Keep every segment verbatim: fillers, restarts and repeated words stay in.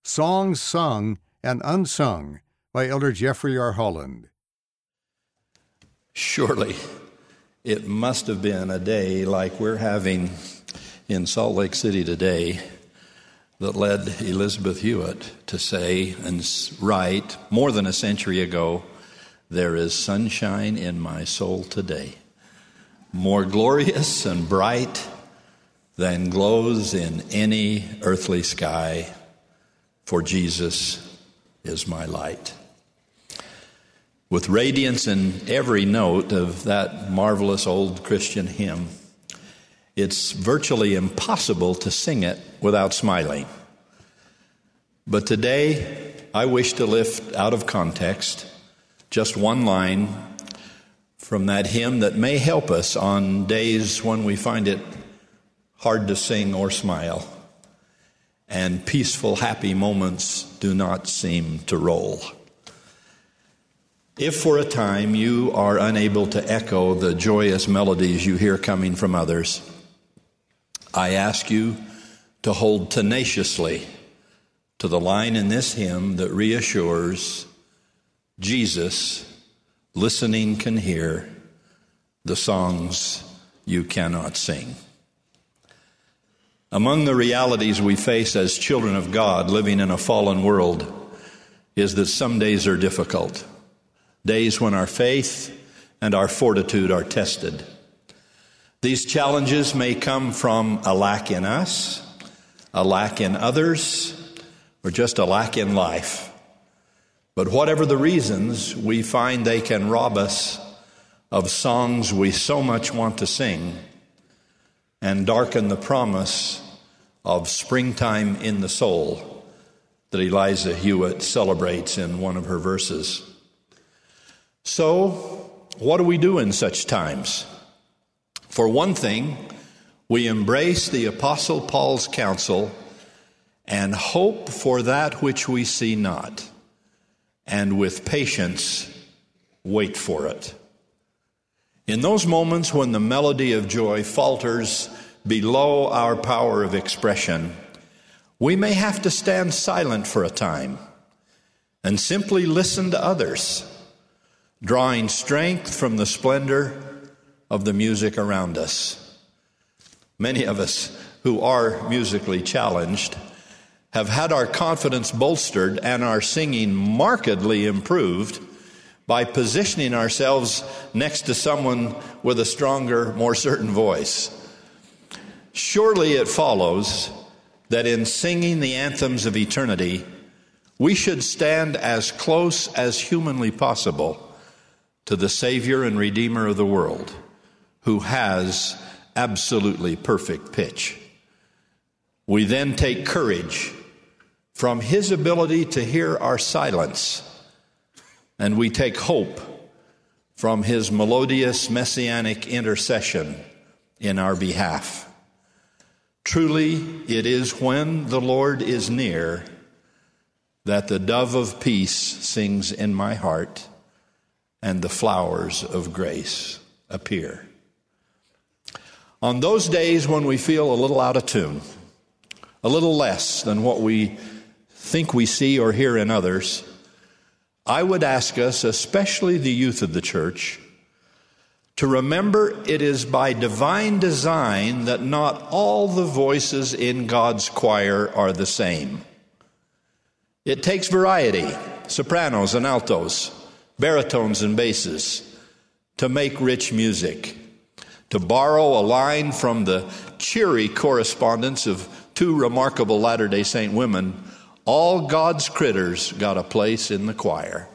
Songs Sung and Unsung by Elder Jeffrey R. Holland. Surely it must have been a day like we're having in Salt Lake City today that led Elizabeth Hewitt to say and write more than a century ago, "There is sunshine in my soul today, more glorious and bright than glows in any earthly sky, for Jesus is my light." With radiance in every note of that marvelous old Christian hymn, it's virtually impossible to sing it without smiling. But today, I wish to lift out of context just one line from that hymn that may help us on days when we find it hard to sing or smile, and peaceful, happy moments do not seem to roll. If for a time you are unable to echo the joyous melodies you hear coming from others, I ask you to hold tenaciously to the line in this hymn that reassures, Jesus, listening, can hear the songs you cannot sing. Among the realities we face as children of God living in a fallen world is that some days are difficult, days when our faith and our fortitude are tested. These challenges may come from a lack in us, a lack in others, or just a lack in life. But whatever the reasons, we find they can rob us of songs we so much want to sing and darken the promise of springtime in the soul that Eliza Hewitt celebrates in one of her verses. So, what do we do in such times? For one thing, we embrace the Apostle Paul's counsel and hope for that which we see not, and with patience wait for it. In those moments when the melody of joy falters below our power of expression, we may have to stand silent for a time and simply listen to others, drawing strength from the splendor of the music around us. Many of us who are musically challenged have had our confidence bolstered and our singing markedly improved by positioning ourselves next to someone with a stronger, more certain voice. Surely it follows that in singing the anthems of eternity, we should stand as close as humanly possible to the Savior and Redeemer of the world, who has absolutely perfect pitch. We then take courage from His ability to hear our silence, and we take hope from His melodious messianic intercession in our behalf. Truly, it is when the Lord is near that the dove of peace sings in my heart and the flowers of grace appear. On those days when we feel a little out of tune, a little less than what we think we see or hear in others, I would ask us, especially the youth of the church, to remember it is by divine design that not all the voices in God's choir are the same. It takes variety, sopranos and altos, baritones and basses, to make rich music. To borrow a line from the cheery correspondence of two remarkable Latter-day Saint women, all God's critters got a place in the choir.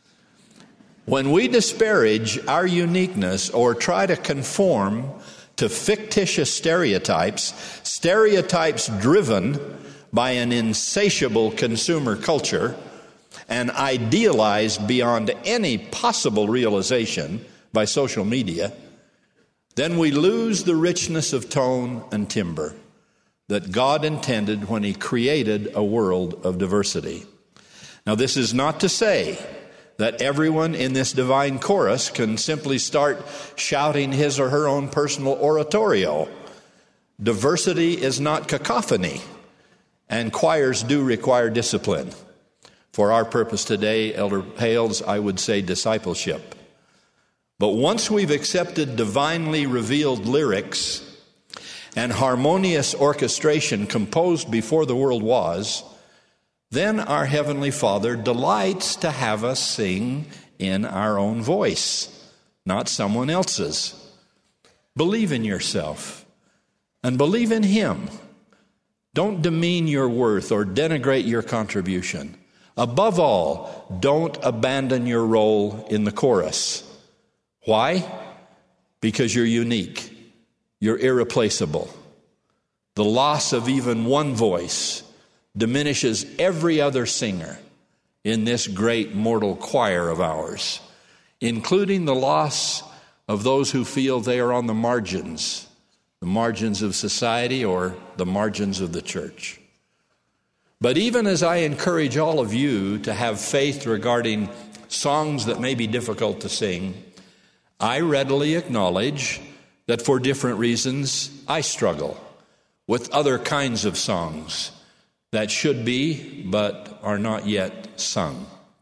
When we disparage our uniqueness or try to conform to fictitious stereotypes, stereotypes driven by an insatiable consumer culture and idealized beyond any possible realization by social media, then we lose the richness of tone and timbre that God intended when He created a world of diversity. Now, this is not to say that everyone in this divine chorus can simply start shouting his or her own personal oratorio. Diversity is not cacophony. And choirs do require discipline. For our purpose today, Elder Hales, I would say discipleship. But once we've accepted divinely revealed lyrics and harmonious orchestration composed before the world was, then our Heavenly Father delights to have us sing in our own voice, not someone else's. Believe in yourself and believe in Him. Don't demean your worth or denigrate your contribution. Above all, don't abandon your role in the chorus. Why? Because you're unique. You're irreplaceable. The loss of even one voice diminishes every other singer in this great mortal choir of ours, including the loss of those who feel they are on the margins, the margins of society or the margins of the church. But even as I encourage all of you to have faith regarding songs that may be difficult to sing, I readily acknowledge that for different reasons I struggle with other kinds of songs that should be but are not yet sung.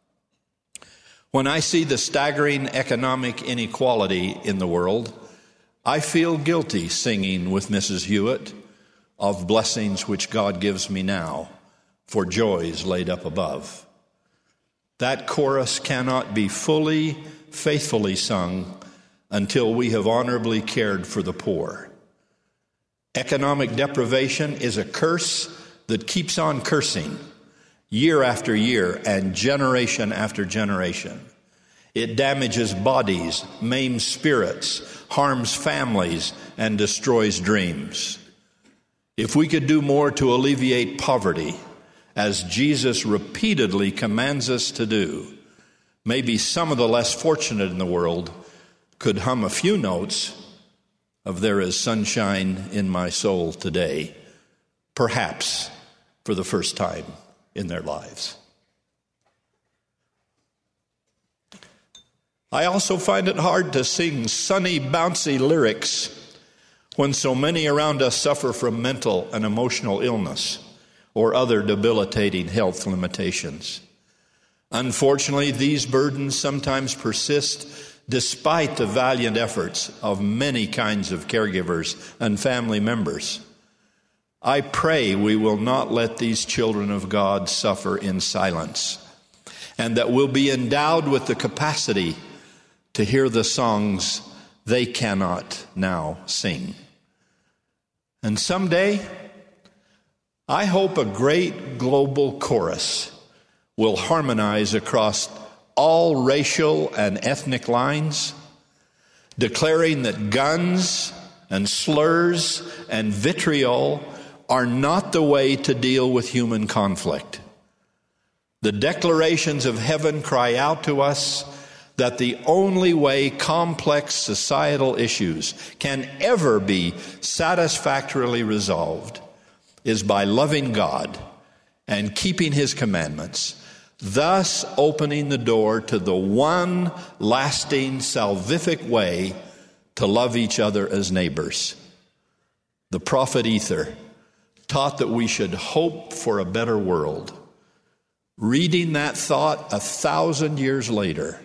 When I see the staggering economic inequality in the world, I feel guilty singing with Missus Hewitt of blessings which God gives me now for joys laid up above. That chorus cannot be fully, faithfully sung until we have honorably cared for the poor. Economic deprivation is a curse that keeps on cursing year after year and generation after generation. It damages bodies, maims spirits, harms families, and destroys dreams. If we could do more to alleviate poverty, as Jesus repeatedly commands us to do, maybe some of the less fortunate in the world could hum a few notes of "There is sunshine in my soul today," perhaps for the first time in their lives. I also find it hard to sing sunny, bouncy lyrics when so many around us suffer from mental and emotional illness or other debilitating health limitations. Unfortunately, these burdens sometimes persist despite the valiant efforts of many kinds of caregivers and family members. I pray we will not let these children of God suffer in silence, and that we'll be endowed with the capacity to hear the songs they cannot now sing. And someday, I hope a great global chorus will harmonize across all racial and ethnic lines, declaring that guns and slurs and vitriol are not the way to deal with human conflict. The declarations of heaven cry out to us that the only way complex societal issues can ever be satisfactorily resolved is by loving God and keeping His commandments, thus opening the door to the one lasting salvific way to love each other as neighbors. The prophet Ether taught that we should hope for a better world. Reading that thought a thousand years later,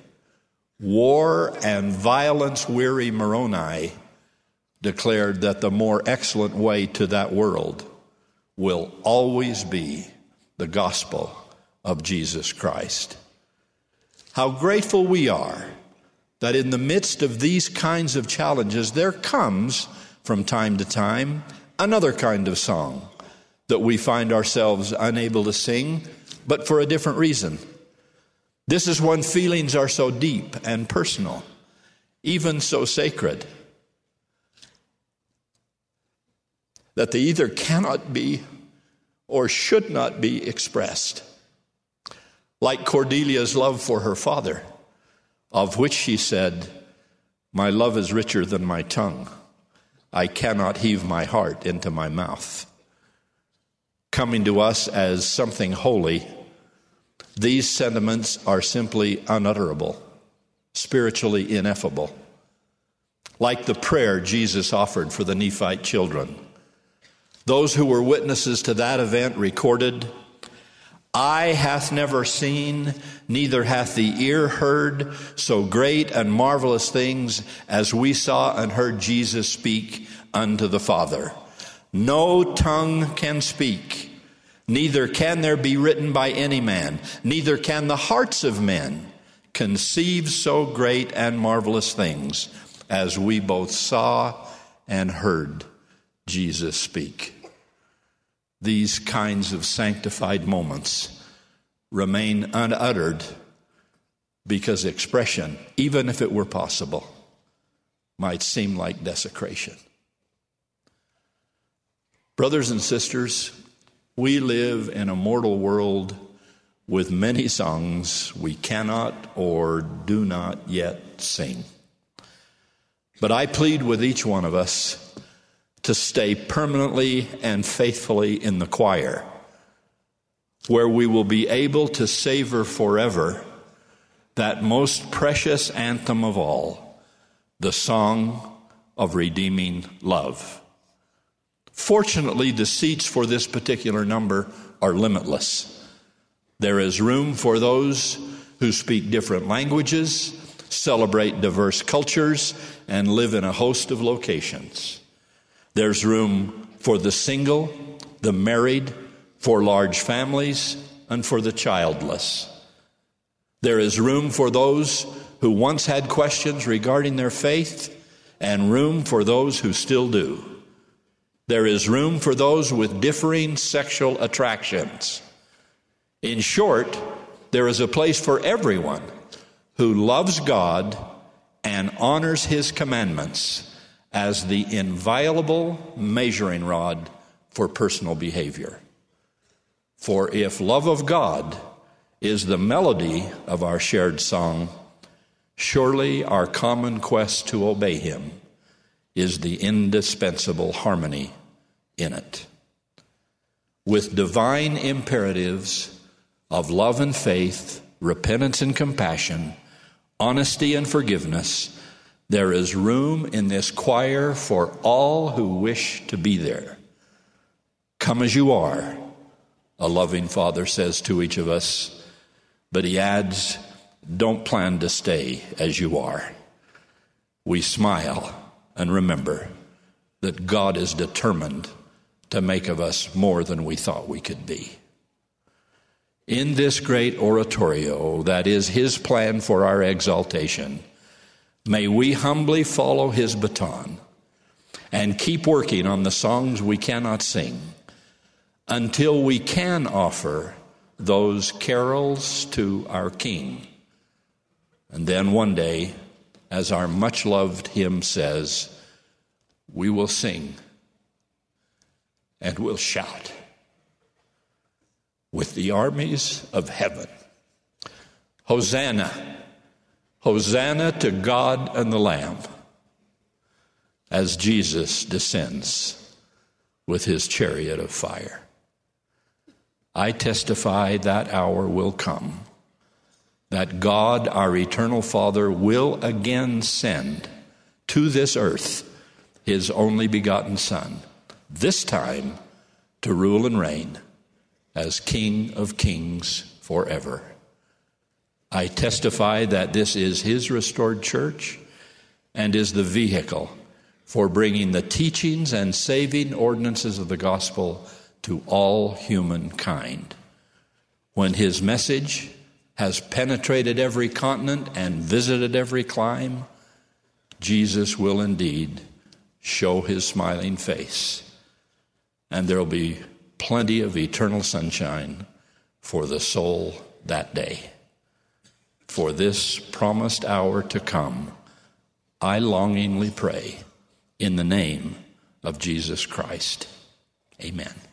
war and violence-weary Moroni declared that the more excellent way to that world will always be the gospel of Jesus Christ. How grateful we are that in the midst of these kinds of challenges, there comes, from time to time, another kind of song that we find ourselves unable to sing, but for a different reason. This is when feelings are so deep and personal, even so sacred, that they either cannot be or should not be expressed. Like Cordelia's love for her father, of which she said, "My love is richer than my tongue. I cannot heave my heart into my mouth." Coming to us as something holy, these sentiments are simply unutterable, spiritually ineffable. Like the prayer Jesus offered for the Nephite children, Those who were witnesses to that event recorded, "Eye hath never seen, neither hath the ear heard, so great and marvelous things as we saw and heard Jesus speak unto the Father. No tongue can speak, neither can there be written by any man, neither can the hearts of men conceive so great and marvelous things as we both saw and heard Jesus speak." These kinds of sanctified moments remain unuttered because expression, even if it were possible, might seem like desecration. Brothers and sisters, we live in a mortal world with many songs we cannot or do not yet sing. But I plead with each one of us to stay permanently and faithfully in the choir, where we will be able to savor forever that most precious anthem of all, the song of redeeming love. Fortunately, the seats for this particular number are limitless. There is room for those who speak different languages, celebrate diverse cultures, and live in a host of locations. There's room for the single, the married, for large families, and for the childless. There is room for those who once had questions regarding their faith, and room for those who still do. There is room for those with differing sexual attractions. In short, there is a place for everyone who loves God and honors His commandments as the inviolable measuring rod for personal behavior. For if love of God is the melody of our shared song, surely our common quest to obey Him is the indispensable harmony in it. With divine imperatives of love and faith, repentance and compassion, honesty and forgiveness, there is room in this choir for all who wish to be there. Come as you are, a loving Father says to each of us, but He adds, don't plan to stay as you are. We smile and remember that God is determined to make of us more than we thought we could be. In this great oratorio that is His plan for our exaltation, may we humbly follow His baton and keep working on the songs we cannot sing until we can offer those carols to our King. And then one day, as our much-loved hymn says, we will sing and we'll shout with the armies of heaven. Hosanna! Hosanna to God and the Lamb, as Jesus descends with His chariot of fire. I testify that hour will come, that God, our eternal Father, will again send to this earth His only begotten Son, this time to rule and reign as King of kings forever. I testify that this is His restored church and is the vehicle for bringing the teachings and saving ordinances of the gospel to all humankind. When His message has penetrated every continent and visited every clime, Jesus will indeed show His smiling face, and there will be plenty of eternal sunshine for the soul that day. For this promised hour to come, I longingly pray in the name of Jesus Christ. Amen.